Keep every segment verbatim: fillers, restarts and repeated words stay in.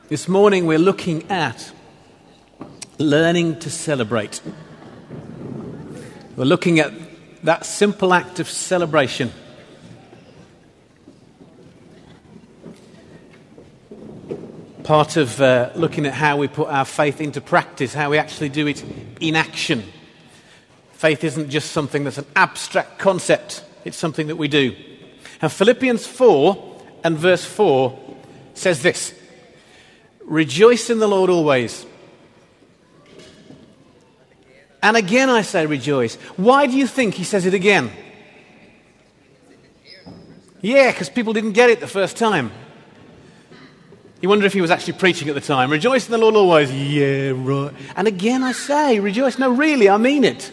This morning we're looking at learning to celebrate. We're looking at that simple act of celebration. Part of uh, looking at how we put our faith into practice, how we actually do it in action. Faith isn't just something that's an abstract concept, it's something that we do. And Philippians four and verse four says this: rejoice in the Lord always. And again I say rejoice. Why do you think he says it again? Yeah, because people didn't get it the first time. You wonder if he was actually preaching at the time. Rejoice in the Lord always. Yeah, right. And again I say rejoice. No, really, I mean it.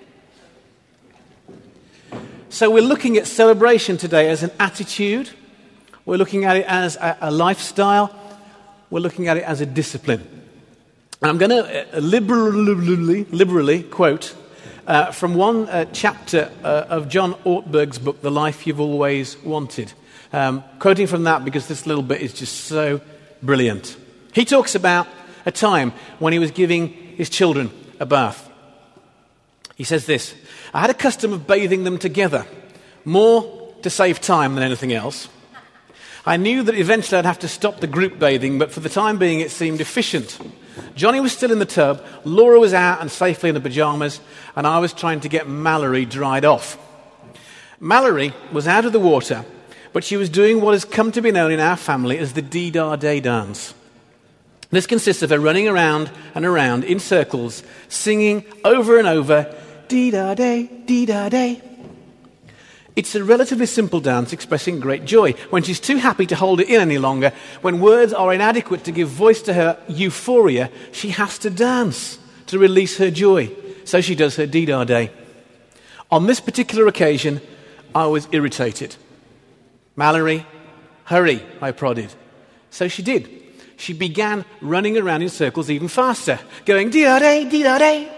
So we're looking at celebration today as an attitude. We're looking at it as a, a lifestyle. We're looking at it as a discipline. And I'm going to uh, liberally, liberally quote uh, from one uh, chapter uh, of John Ortberg's book, The Life You've Always Wanted. Um, quoting from that because this little bit is just so brilliant. He talks about a time when he was giving his children a bath. He says this: I had a custom of bathing them together, more to save time than anything else. I knew that eventually I'd have to stop the group bathing, but for the time being it seemed efficient. Johnny was still in the tub, Laura was out and safely in the pyjamas, and I was trying to get Mallory dried off. Mallory was out of the water, but she was doing what has come to be known in our family as the Dee-Dah Day dance. This consists of her running around and around in circles, singing over and over, Dee-Dah Day, Dee-Dah Day. It's a relatively simple dance expressing great joy. When she's too happy to hold it in any longer, when words are inadequate to give voice to her euphoria, she has to dance to release her joy. So she does her Dee-Dah Day. On this particular occasion, I was irritated. Mallory, hurry, I prodded. So she did. She began running around in circles even faster, going Dee-Dah Day, Dee-Dah Day.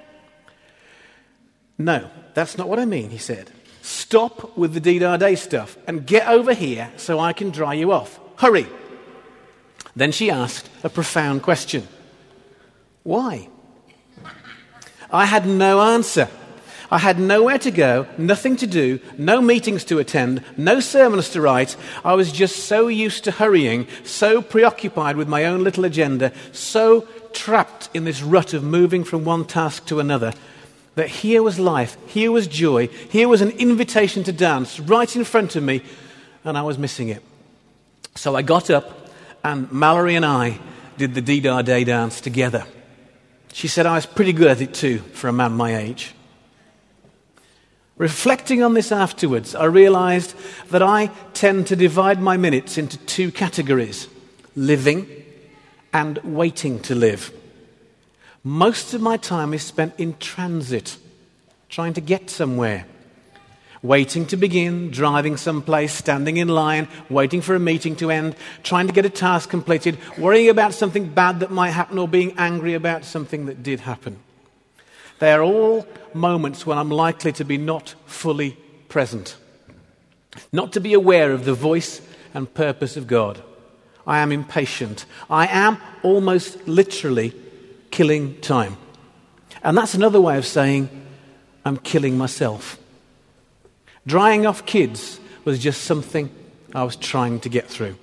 No, that's not what I mean, he said. Stop with the Dee-Dah Day stuff and get over here so I can dry you off. Hurry. Then she asked a profound question. Why? I had no answer. I had nowhere to go, nothing to do, no meetings to attend, no sermons to write. I was just so used to hurrying, so preoccupied with my own little agenda, so trapped in this rut of moving from one task to another, that here was life, here was joy, here was an invitation to dance right in front of me, and I was missing it. So I got up, and Mallory and I did the Dee-Dah Day dance together. She said I was pretty good at it too, for a man my age. Reflecting on this afterwards, I realized that I tend to divide my minutes into two categories: living and waiting to live. Most of my time is spent in transit, trying to get somewhere. Waiting to begin, driving someplace, standing in line, waiting for a meeting to end, trying to get a task completed, worrying about something bad that might happen, or being angry about something that did happen. They are all moments when I'm likely to be not fully present, not to be aware of the voice and purpose of God. I am impatient. I am almost literally killing time. And that's another way of saying I'm killing myself. Drying off kids was just something I was trying to get through.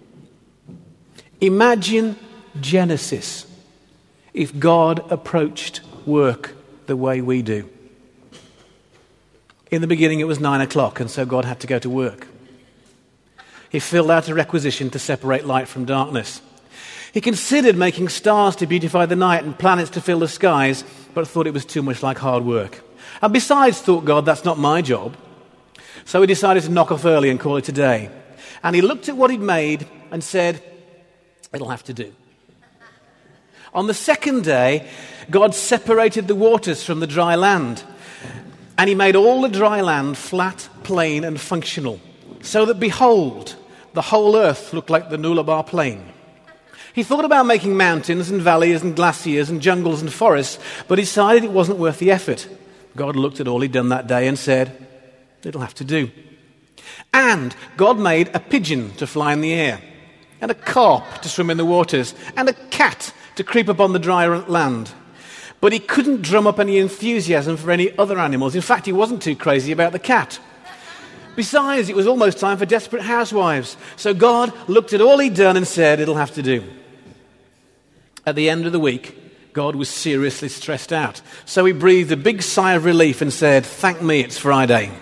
Imagine Genesis if God approached work the way we do. In the beginning it was nine o'clock, and so God had to go to work. He filled out a requisition to separate light from darkness. He considered making stars to beautify the night and planets to fill the skies, but thought it was too much like hard work. And besides, thought God, that's not my job. So he decided to knock off early and call it a day. And he looked at what he'd made and said, it'll have to do. On the second day, God separated the waters from the dry land, and he made all the dry land flat, plain, and functional, so that, behold, the whole earth looked like the Nullarbor Plain. He thought about making mountains and valleys and glaciers and jungles and forests, but decided it wasn't worth the effort. God looked at all he'd done that day and said, it'll have to do. And God made a pigeon to fly in the air. and a carp to swim in the waters, and a cat to creep upon the dry land. But he couldn't drum up any enthusiasm for any other animals. In fact, he wasn't too crazy about the cat. Besides, it was almost time for Desperate Housewives. So God looked at all he'd done and said, it'll have to do. At the end of the week, God was seriously stressed out. So he breathed a big sigh of relief and said, thank me, it's Friday.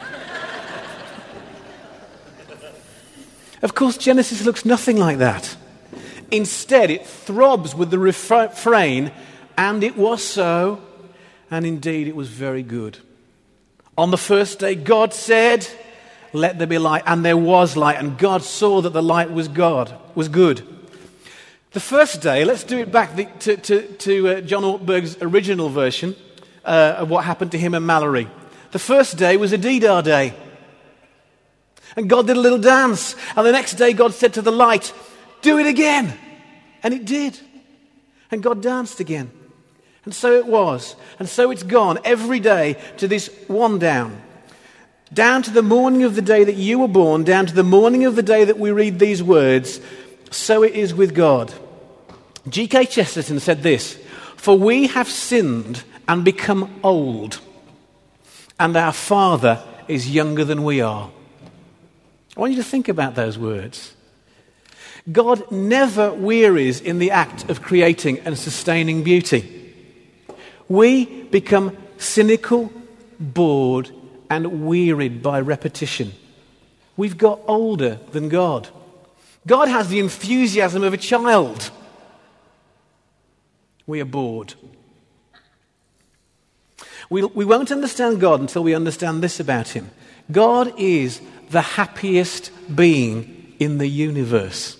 Of course, Genesis looks nothing like that. Instead, it throbs with the refrain, and it was so, and indeed it was very good. On the first day, God said, let there be light, and there was light, and God saw that the light was God, was good. The first day, let's do it back the, to, to, to uh, John Ortberg's original version uh, of what happened to him and Mallory. The first day was a Deedar day. And God did a little dance. And the next day God said to the light, do it again. And it did. And God danced again. And so it was. And so it's gone every day to this one down. Down to the morning of the day that you were born, down to the morning of the day that we read these words, so it is with God. G K Chesterton said this, for we have sinned and become old, and our Father is younger than we are. I want you to think about those words. God never wearies in the act of creating and sustaining beauty. We become cynical, bored, and wearied by repetition. We've got older than God. God has the enthusiasm of a child. We are bored. We, we won't understand God until we understand this about him. God is the happiest being in the universe.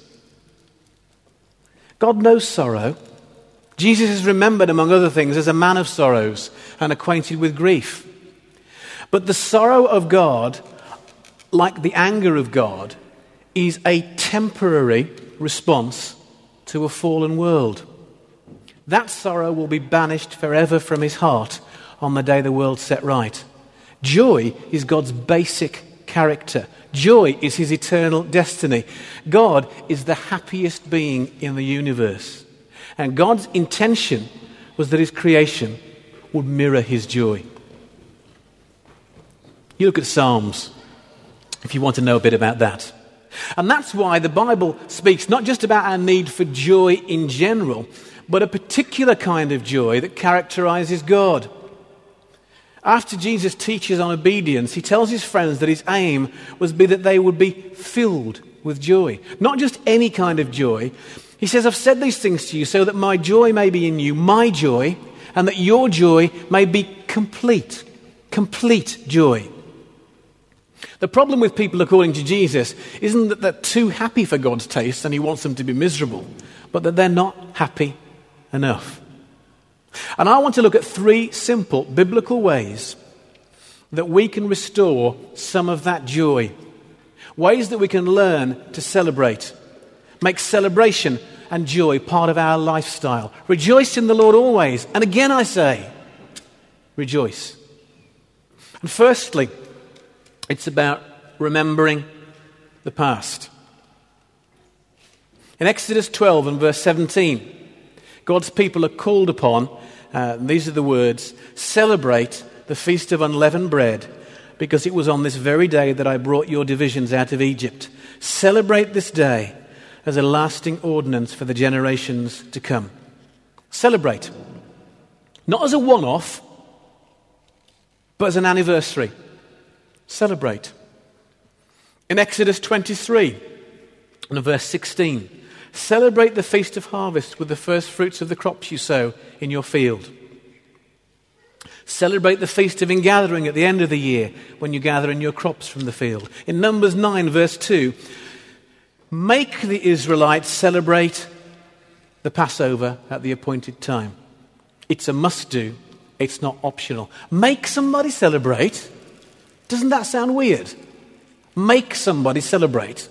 God knows sorrow. Jesus is remembered, among other things, as a man of sorrows and acquainted with grief. But the sorrow of God, like the anger of God, is a temporary response to a fallen world. That sorrow will be banished forever from his heart on the day the world's set right. Joy is God's basic character. Joy is his eternal destiny. God is the happiest being in the universe. And God's intention was that his creation would mirror his joy. You look at Psalms if you want to know a bit about that. And that's why the Bible speaks not just about our need for joy in general, but a particular kind of joy that characterizes God. After Jesus teaches on obedience, he tells his friends that his aim was be that they would be filled with joy. Not just any kind of joy. He says, I've said these things to you so that my joy may be in you, my joy, and that your joy may be complete. Complete joy. The problem with people according to Jesus isn't that they're too happy for God's taste and he wants them to be miserable, but that they're not happy enough. And I want to look at three simple biblical ways that we can restore some of that joy. Ways that we can learn to celebrate. Make celebration and joy part of our lifestyle. Rejoice in the Lord always. And again I say, rejoice. And firstly, it's about remembering the past. In Exodus twelve and verse seventeen, God's people are called upon, uh, these are the words, celebrate the feast of unleavened bread, because it was on this very day that I brought your divisions out of Egypt. Celebrate this day as a lasting ordinance for the generations to come. Celebrate. Not as a one-off, but as an anniversary. Celebrate. In Exodus twenty-three and verse sixteen, celebrate the feast of harvest with the first fruits of the crops you sow in your field. Celebrate the feast of ingathering at the end of the year when you gather in your crops from the field. In Numbers nine verse two, make the Israelites celebrate the Passover at the appointed time. It's a must-do. It's not optional. Make somebody celebrate. Doesn't that sound weird? Make somebody celebrate.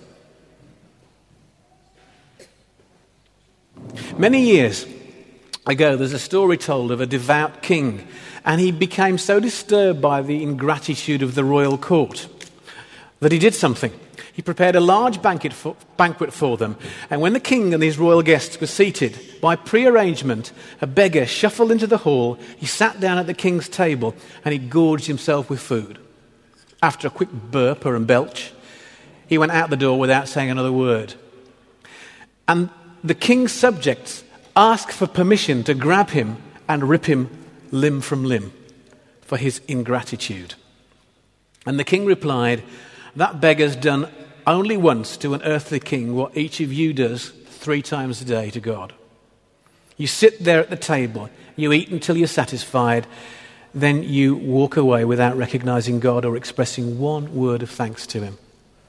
Many years ago, there's a story told of a devout king, and he became so disturbed by the ingratitude of the royal court that he did something. He prepared a large banquet for, banquet for them, and when the king and his royal guests were seated, by pre-arrangement, a beggar shuffled into the hall. He sat down at the king's table, and he gorged himself with food. After a quick burp or a belch, he went out the door without saying another word. And the king's subjects asked for permission to grab him and rip him limb from limb for his ingratitude. And the king replied, "That beggar's done only once to an earthly king what each of you does three times a day to God. You sit there at the table, you eat until you're satisfied, then you walk away without recognizing God or expressing one word of thanks to him."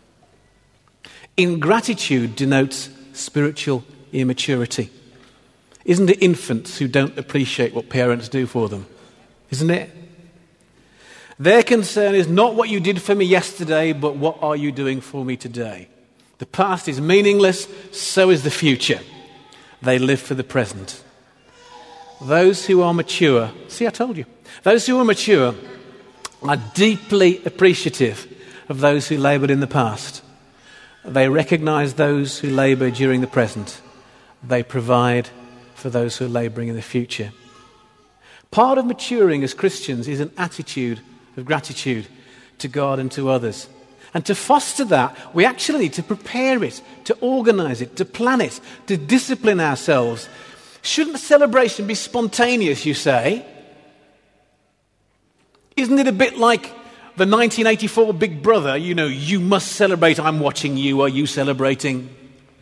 Ingratitude denotes spiritual immaturity. Isn't it infants who don't appreciate what parents do for them? Isn't it? Their concern is not what you did for me yesterday, but what are you doing for me today? The past is meaningless, so is the future. They live for the present. Those who are mature, see, I told you, those who are mature are deeply appreciative of those who labored in the past. They recognize those who labor during the present. They provide for those who are laboring in the future. Part of maturing as Christians is an attitude of gratitude to God and to others. And to foster that, we actually need to prepare it, to organize it, to plan it, to discipline ourselves. Shouldn't celebration be spontaneous, you say? Isn't it a bit like the nineteen eighty-four Big Brother? You know, you must celebrate, I'm watching you, are you celebrating?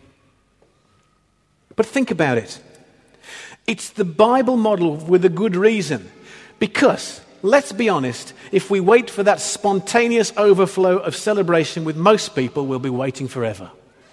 But think about it. It's the Bible model with a good reason. Because, let's be honest, if we wait for that spontaneous overflow of celebration with most people, we'll be waiting forever.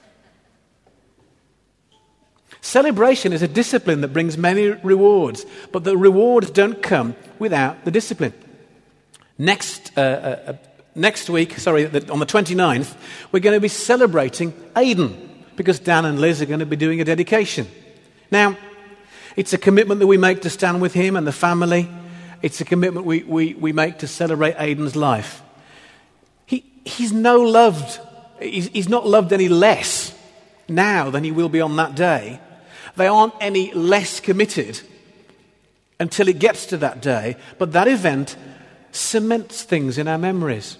Celebration is a discipline that brings many rewards, but the rewards don't come without the discipline. Next, uh, uh, next week, sorry, on the twenty-ninth, we're going to be celebrating Aidan, because Dan and Liz are going to be doing a dedication. Now, it's a commitment that we make to stand with him and the family. It's a commitment we, we, we make to celebrate Aidan's life. He, he's no loved, he's, he's not loved any less now than he will be on that day. They aren't any less committed until it gets to that day, but that event cements things in our memories.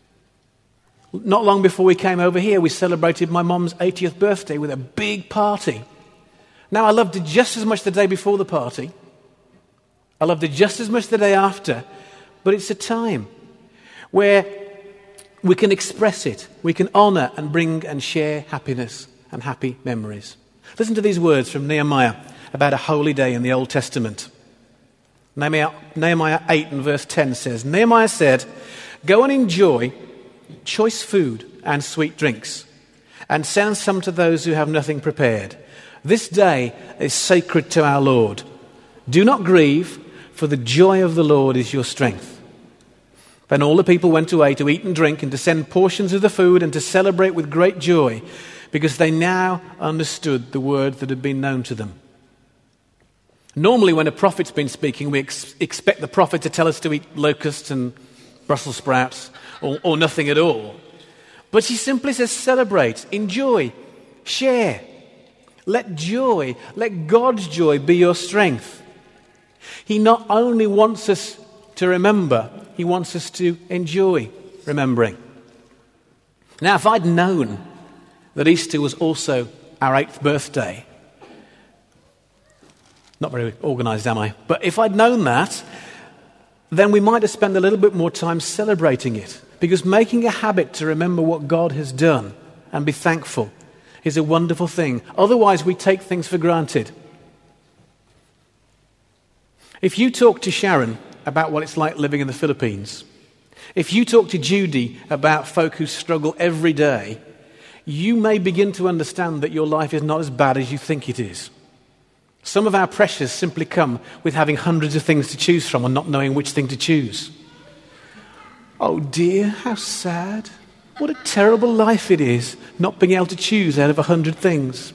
Not long before we came over here, we celebrated my mum's eightieth birthday with a big party. Now, I loved it just as much the day before the party. I loved it just as much the day after. But it's a time where we can express it. We can honour and bring and share happiness and happy memories. Listen to these words from Nehemiah about a holy day in the Old Testament. Nehemiah, Nehemiah eight and verse ten says, Nehemiah said, "Go and enjoy choice food and sweet drinks, and send some to those who have nothing prepared. This day is sacred to our Lord. Do not grieve, for the joy of the Lord is your strength." Then all the people went away to eat and drink and to send portions of the food and to celebrate with great joy, because they now understood the word that had been known to them. Normally, when a prophet's been speaking, we ex- expect the prophet to tell us to eat locusts and Brussels sprouts or, or nothing at all. But he simply says, celebrate, enjoy, share. Let joy, let God's joy be your strength. He not only wants us to remember, he wants us to enjoy remembering. Now, if I'd known that Easter was also our eighth birthday, not very organised, am I? But if I'd known that, then we might have spent a little bit more time celebrating it. Because making a habit to remember what God has done and be thankful is a wonderful thing. Otherwise, we take things for granted. If you talk to Sharon about what it's like living in the Philippines, if you talk to Judy about folk who struggle every day, you may begin to understand that your life is not as bad as you think it is. Some of our pressures simply come with having hundreds of things to choose from and not knowing which thing to choose. Oh dear, how sad. What a terrible life it is, not being able to choose out of a hundred things.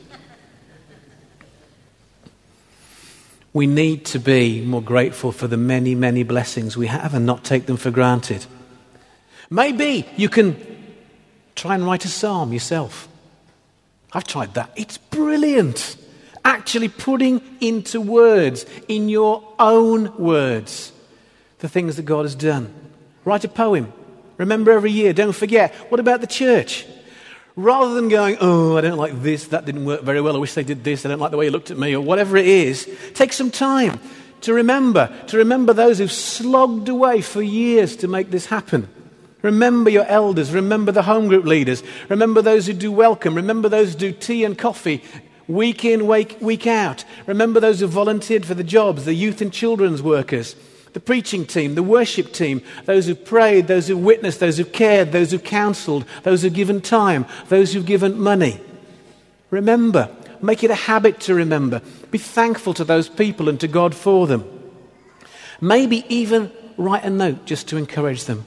We need to be more grateful for the many, many blessings we have and not take them for granted. Maybe you can Try and write a psalm yourself. I've tried that. It's brilliant. Actually putting into words, in your own words, the things that God has done. Write a poem. Remember every year. Don't forget. What about the church? Rather than going, oh, I don't like this, that didn't work very well, I wish they did this, I don't like the way you looked at me, or whatever it is, take some time to remember, to remember those who've slogged away for years to make this happen. Remember your elders, remember the home group leaders, remember those who do welcome, remember those who do tea and coffee week in, week, week out. Remember those who volunteered for the jobs, the youth and children's workers, the preaching team, the worship team, those who prayed, those who witnessed, those who cared, those who counseled, those who've given time, those who've given money. Remember. Make it a habit to remember. Be thankful to those people and to God for them. Maybe even write a note just to encourage them.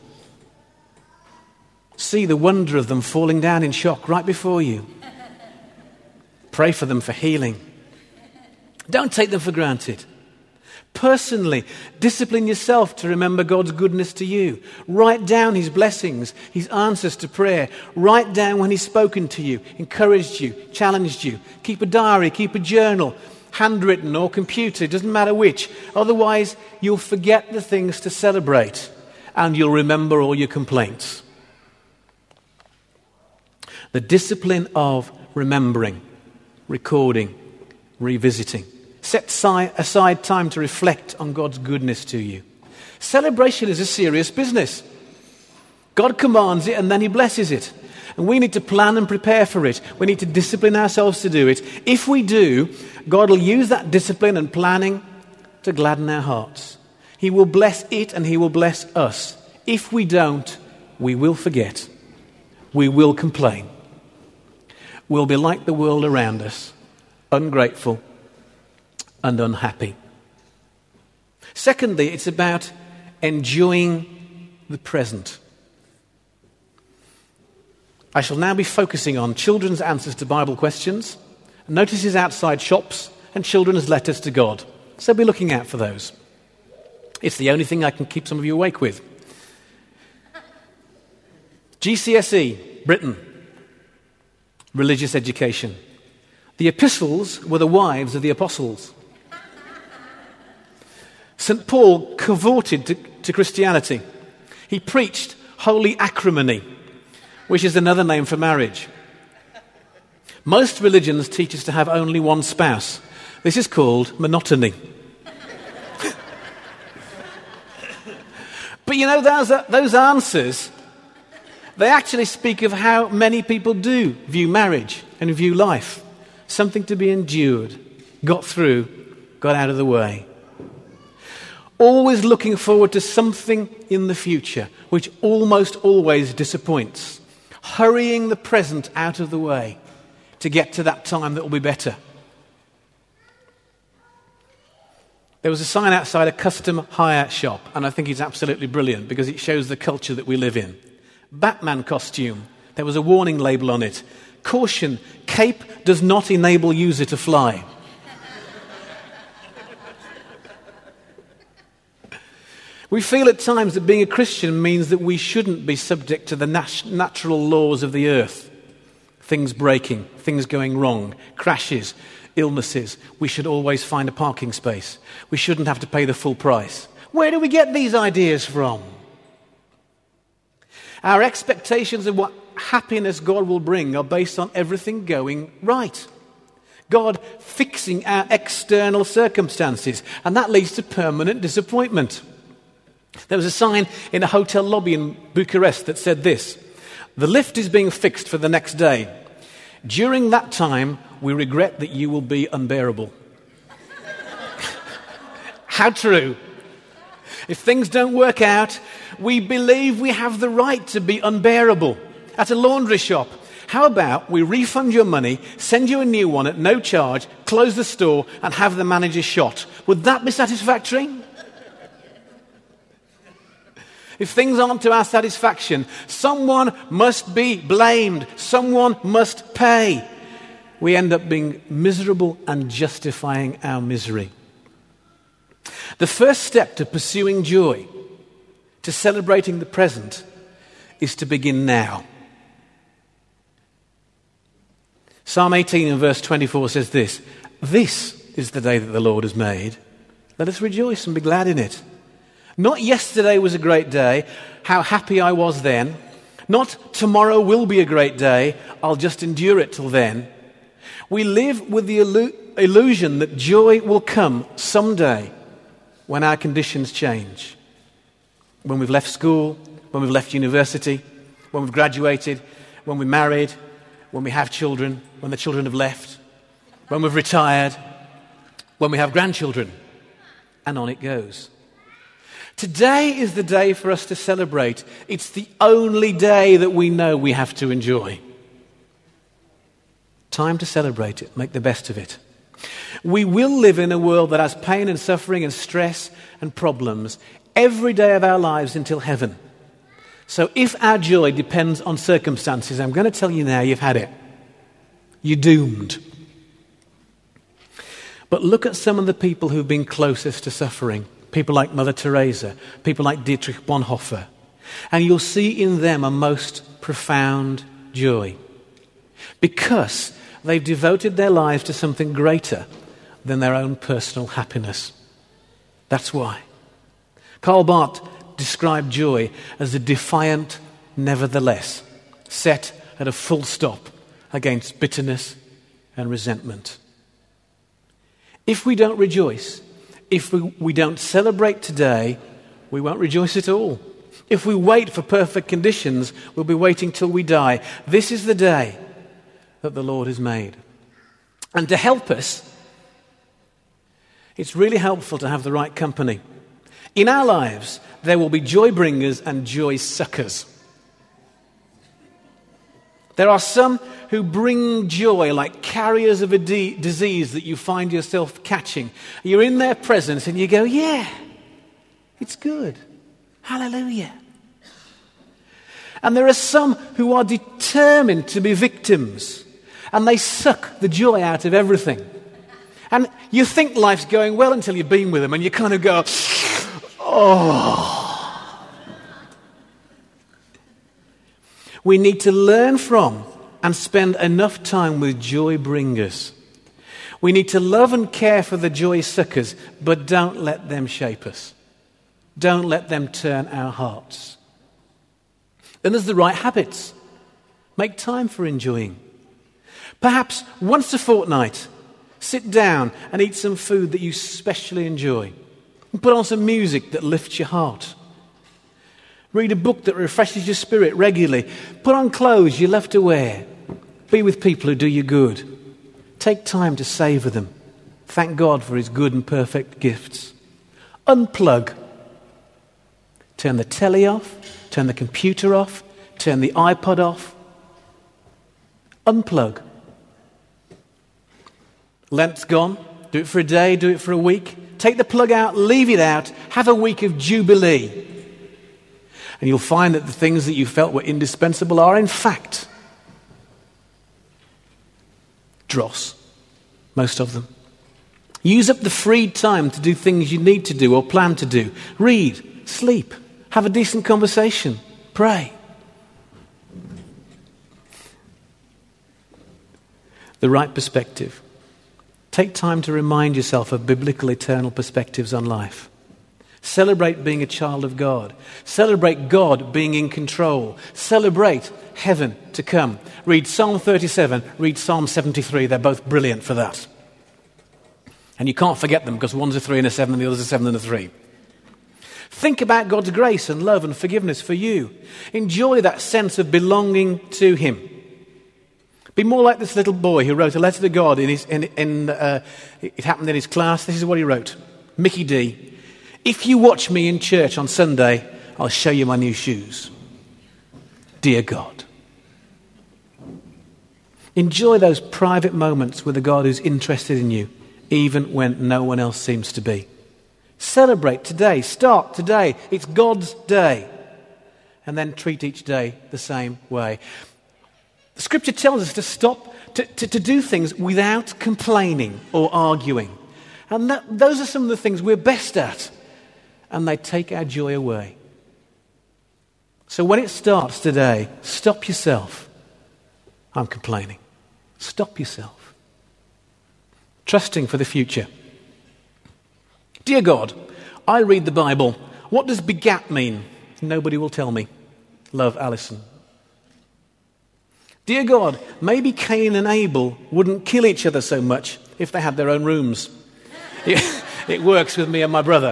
See the wonder of them falling down in shock right before you. Pray for them for healing. Don't take them for granted. Personally, discipline yourself to remember God's goodness to you. Write down his blessings, his answers to prayer. Write down when he's spoken to you, encouraged you, challenged you. Keep a diary, keep a journal, handwritten or computer, it doesn't matter which. Otherwise, you'll forget the things to celebrate and you'll remember all your complaints. The discipline of remembering, recording, revisiting. Set aside time to reflect on God's goodness to you. Celebration is a serious business. God commands it and then he blesses it. And we need to plan and prepare for it. We need to discipline ourselves to do it. If we do, God will use that discipline and planning to gladden our hearts. He will bless it and he will bless us. If we don't, we will forget. We will complain. We'll be like the world around us, ungrateful and unhappy. Secondly, it's about enjoying the present. I shall now be focusing on children's answers to Bible questions, notices outside shops, and children's letters to God. So be looking out for those. It's the only thing I can keep some of you awake with. G C S E, Britain. Religious education. The epistles were the wives of the apostles. Saint Paul cavorted to, to Christianity. He preached holy acrimony, which is another name for marriage. Most religions teach us to have only one spouse. This is called monotony. But you know, those, those answers, they actually speak of how many people do view marriage and view life. Something to be endured, got through, got out of the way. Always looking forward to something in the future, which almost always disappoints. Hurrying the present out of the way to get to that time that will be better. There was a sign outside a custom hire shop, and I think it's absolutely brilliant because it shows the culture that we live in. Batman costume. There was a warning label on it. Caution, cape does not enable user to fly. We feel at times that being a Christian means that we shouldn't be subject to the nat- natural laws of the earth. Things breaking, things going wrong, crashes, illnesses. We should always find a parking space. We shouldn't have to pay the full price. Where do we get these ideas from? Our expectations of what happiness God will bring are based on everything going right. God fixing our external circumstances, and that leads to permanent disappointment. There was a sign in a hotel lobby in Bucharest that said this: "The lift is being fixed for the next day. During that time, we regret that you will be unbearable." How true. If things don't work out, we believe we have the right to be unbearable. At a laundry shop, how about we refund your money, send you a new one at no charge, close the store, and have the manager shot? Would that be satisfactory? If things aren't to our satisfaction, someone must be blamed. Someone must pay. We end up being miserable and justifying our misery. The first step to pursuing joy, to celebrating the present, is to begin now. Psalm eighteen and verse twenty-four says this: "This is the day that the Lord has made. Let us rejoice and be glad in it." Not yesterday was a great day, how happy I was then. Not tomorrow will be a great day, I'll just endure it till then. We live with the illu- illusion that joy will come someday when our conditions change. When we've left school, when we've left university, when we've graduated, when we're married, when we have children, when the children have left, when we've retired, when we have grandchildren, and on it goes. Today is the day for us to celebrate. It's the only day that we know we have to enjoy. Time to celebrate it, make the best of it. We will live in a world that has pain and suffering and stress and problems every day of our lives until heaven. So if our joy depends on circumstances, I'm going to tell you now, you've had it. You're doomed. But look at some of the people who've been closest to suffering. People like Mother Teresa, people like Dietrich Bonhoeffer. And you'll see in them a most profound joy. Because they've devoted their lives to something greater than their own personal happiness. That's why. Karl Barth described joy as a defiant nevertheless, set at a full stop against bitterness and resentment. If we don't rejoice, if we, we don't celebrate today, we won't rejoice at all. If we wait for perfect conditions, we'll be waiting till we die. This is the day that the Lord has made. And to help us, it's really helpful to have the right company. In our lives, there will be joy bringers and joy suckers. There are some who bring joy like carriers of a de- disease that you find yourself catching. You're in their presence and you go, yeah, it's good. Hallelujah. And there are some who are determined to be victims and they suck the joy out of everything. And you think life's going well until you've been with them and you kind of go, oh. We need to learn from and spend enough time with joy bringers. We need to love and care for the joy suckers, but don't let them shape us. Don't let them turn our hearts. Then there's the right habits. Make time for enjoying. Perhaps once a fortnight, sit down and eat some food that you especially enjoy. Put on some music that lifts your heart. Read a book that refreshes your spirit regularly. Put on clothes you love to wear. Be with people who do you good. Take time to savor them. Thank God for his good and perfect gifts. Unplug. Turn the telly off. Turn the computer off. Turn the iPod off. Unplug. Lent's gone. Do it for a day. Do it for a week. Take the plug out. Leave it out. Have a week of jubilee. And you'll find that the things that you felt were indispensable are, in fact, dross. Most of them. Use up the freed time to do things you need to do or plan to do. Read, sleep, have a decent conversation, pray. The right perspective. Take time to remind yourself of biblical eternal perspectives on life. Celebrate being a child of God. Celebrate God being in control. Celebrate heaven to come. Read Psalm thirty-seven, read Psalm seventy-three. They're both brilliant for that. And you can't forget them because one's a three and a seven and the other's a seven and a three. Think about God's grace and love and forgiveness for you. Enjoy that sense of belonging to him. Be more like this little boy who wrote a letter to God in his, in, in, uh, it happened in his class. This is what he wrote. Mickey D. If you watch me in church on Sunday, I'll show you my new shoes. Dear God. Enjoy those private moments with a God who's interested in you, even when no one else seems to be. Celebrate today. Start today. It's God's day. And then treat each day the same way. The scripture tells us to stop, to, to, to do things without complaining or arguing. And that, those are some of the things we're best at. And they take our joy away. So when it starts today, stop yourself. I'm complaining. Stop yourself. Trusting for the future. Dear God, I read the Bible. What does begat mean? Nobody will tell me. Love, Alison. Dear God, maybe Cain and Abel wouldn't kill each other so much if they had their own rooms. It, it works with me and my brother.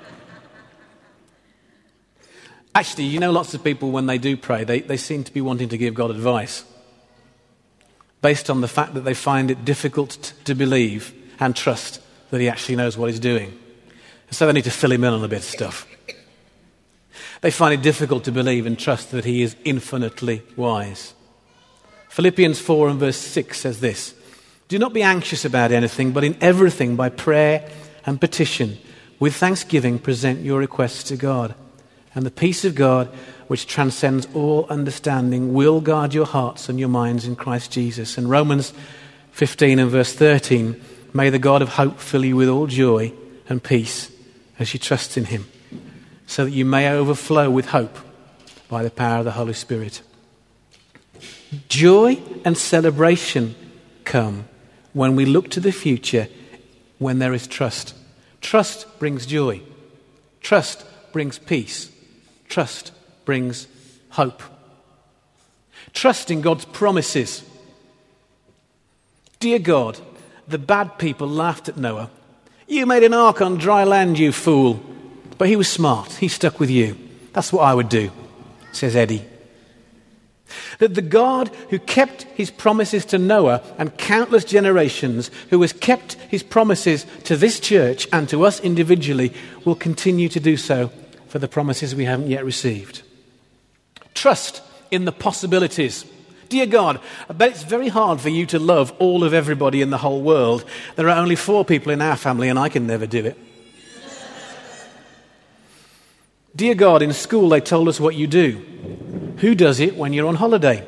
Actually, you know, lots of people, when they do pray, they, they seem to be wanting to give God advice based on the fact that they find it difficult t- to believe and trust that he actually knows what he's doing. So they need to fill him in on a bit of stuff. They find it difficult to believe and trust that he is infinitely wise. Philippians four and verse six says this: do not be anxious about anything, but in everything by prayer and petition, with thanksgiving present your requests to God. And the peace of God, which transcends all understanding, will guard your hearts and your minds in Christ Jesus. And Romans fifteen and verse thirteen, may the God of hope fill you with all joy and peace as you trust in him, so that you may overflow with hope by the power of the Holy Spirit. Joy and celebration come when we look to the future, when there is trust. Trust brings joy. Trust brings peace. Trust brings hope. Trust in God's promises. Dear God, the bad people laughed at Noah. You made an ark on dry land, you fool. But he was smart. He stuck with you. That's what I would do, says Eddie. That the God who kept his promises to Noah and countless generations, who has kept his promises to this church and to us individually, will continue to do so for the promises we haven't yet received. Trust in the possibilities. Dear God, I bet it's very hard for you to love all of everybody in the whole world. There are only four people in our family and I can never do it. Dear God, in school they told us what you do. Who does it when you're on holiday?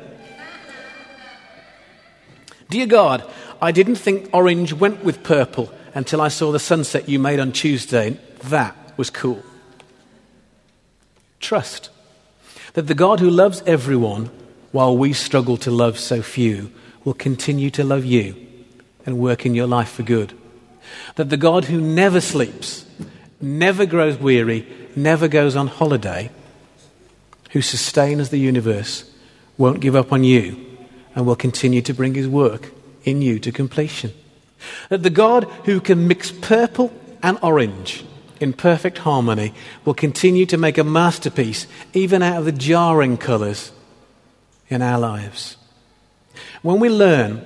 Dear God, I didn't think orange went with purple until I saw the sunset you made on Tuesday. That was cool. Trust that the God who loves everyone while we struggle to love so few will continue to love you and work in your life for good. That the God who never sleeps, never grows weary, never goes on holiday, who sustains the universe, won't give up on you and will continue to bring his work in you to completion. That the God who can mix purple and orange in perfect harmony will continue to make a masterpiece even out of the jarring colours in our lives. When we learn,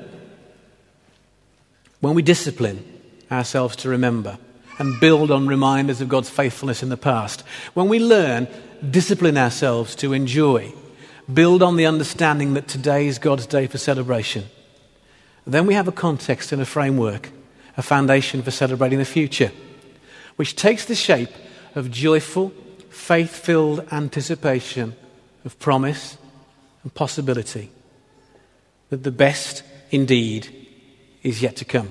when we discipline ourselves to remember and build on reminders of God's faithfulness in the past, when we learn, discipline ourselves to enjoy, build on the understanding that today is God's day for celebration, then we have a context and a framework, a foundation for celebrating the future, which takes the shape of joyful, faith-filled anticipation of promise and possibility that the best indeed is yet to come.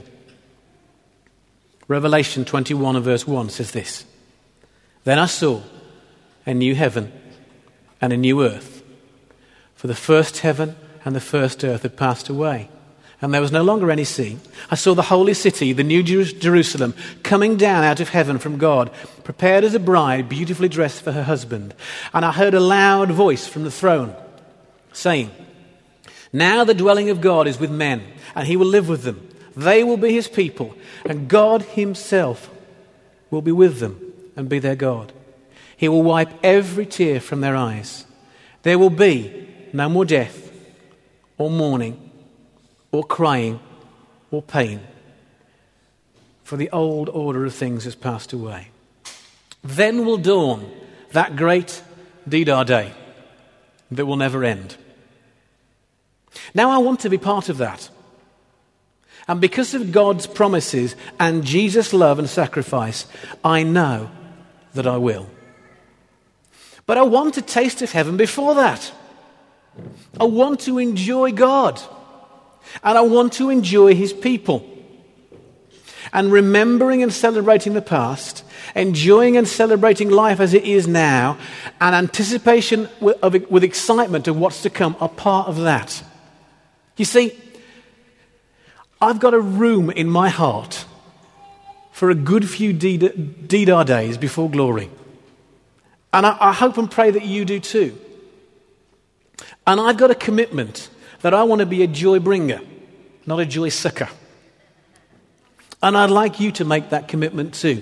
Revelation twenty-one and verse one says this: Then I saw a new heaven and a new earth, for the first heaven and the first earth had passed away, and there was no longer any sea. I saw the holy city, the new Jer- Jerusalem, coming down out of heaven from God, prepared as a bride, beautifully dressed for her husband. And I heard a loud voice from the throne, saying, Now the dwelling of God is with men, and he will live with them. They will be his people, and God himself will be with them and be their God. He will wipe every tear from their eyes. There will be no more death, or mourning, or crying, or pain, for the old order of things has passed away. Then will dawn that great Deedah day that will never end. Now I want to be part of that. And because of God's promises and Jesus' love and sacrifice, I know that I will. But I want a taste of heaven before that. I want to enjoy God. And I want to enjoy his people. And remembering and celebrating the past, enjoying and celebrating life as it is now, and anticipation with, of, with excitement of what's to come are part of that. You see, I've got a room in my heart for a good few Deedar days before glory. And I, I hope and pray that you do too. And I've got a commitment that I want to be a joy bringer, not a joy sucker. And I'd like you to make that commitment too.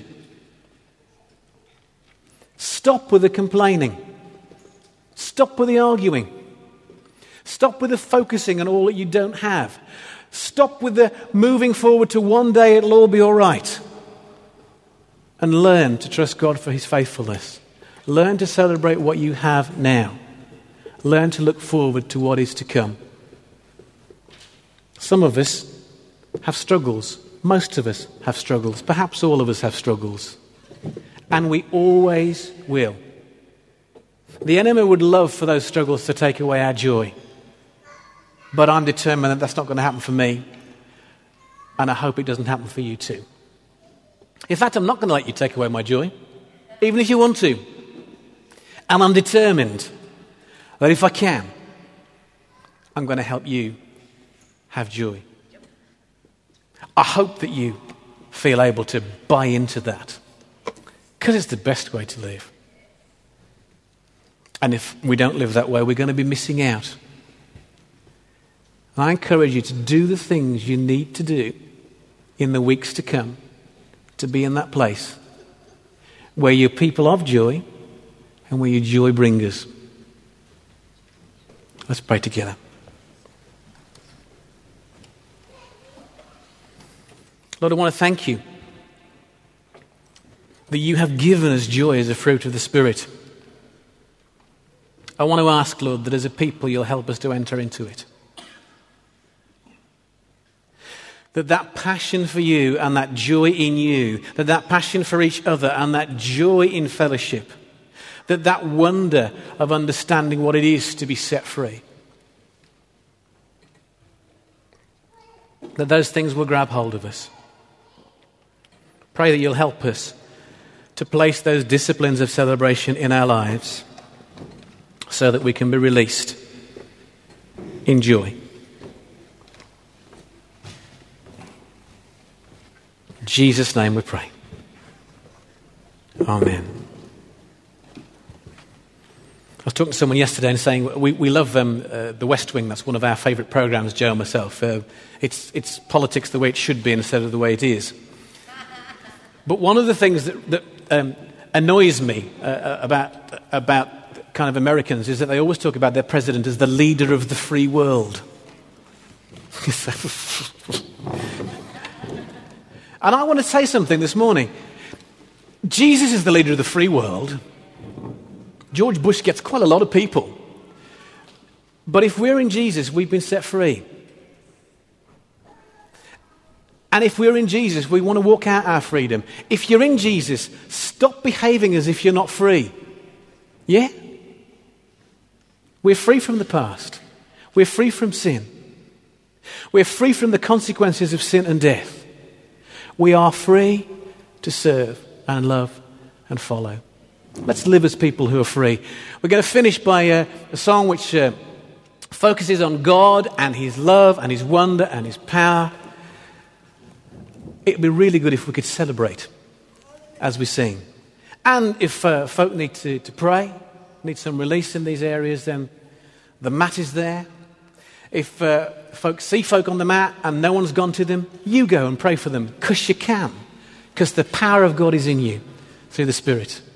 Stop with the complaining. Stop with the arguing. Stop with the focusing on all that you don't have. Stop with the moving forward to one day it'll all be all right. And learn to trust God for his faithfulness. Learn to celebrate what you have now. Learn to look forward to what is to come. Some of us have struggles. Most of us have struggles. Perhaps all of us have struggles. And we always will. The enemy would love for those struggles to take away our joy. But I'm determined that that's not going to happen for me. And I hope it doesn't happen for you too. In fact, I'm not going to let you take away my joy, even if you want to. And I'm determined that if I can, I'm going to help you have joy. I hope that you feel able to buy into that, because it's the best way to live. And if we don't live that way, we're going to be missing out. And I encourage you to do the things you need to do in the weeks to come to be in that place where you're people of joy and where you're joy bringers. Let's pray together. Lord, I want to thank you that you have given us joy as a fruit of the Spirit. I want to ask, Lord, that as a people you'll help us to enter into it. That that passion for you and that joy in you, that that passion for each other and that joy in fellowship, that that wonder of understanding what it is to be set free, that those things will grab hold of us. Pray that you'll help us to place those disciplines of celebration in our lives so that we can be released in joy. In Jesus' name we pray. Amen. I was talking to someone yesterday and saying we, we love um, uh, The West Wing. That's one of our favourite programmes, Joe and myself. Uh, it's, it's politics the way it should be instead of the way it is. But one of the things that, that um, annoys me uh, about, about kind of Americans is that they always talk about their president as the leader of the free world. And I want to say something this morning. Jesus is the leader of the free world. George Bush gets quite a lot of people. But if we're in Jesus, we've been set free. And if we're in Jesus, we want to walk out our freedom. If you're in Jesus, stop behaving as if you're not free. Yeah? We're free from the past. We're free from sin. We're free from the consequences of sin and death. We are free to serve and love and follow. Let's live as people who are free. We're going to finish by uh, a song which uh, focuses on God and his love and his wonder and his power. It would be really good if we could celebrate as we sing. And if uh, folk need to, to pray, need some release in these areas, then the mat is there. If uh, folks see folk on the mat and no one's gone to them, you go and pray for them, because you can. Because the power of God is in you through the Spirit.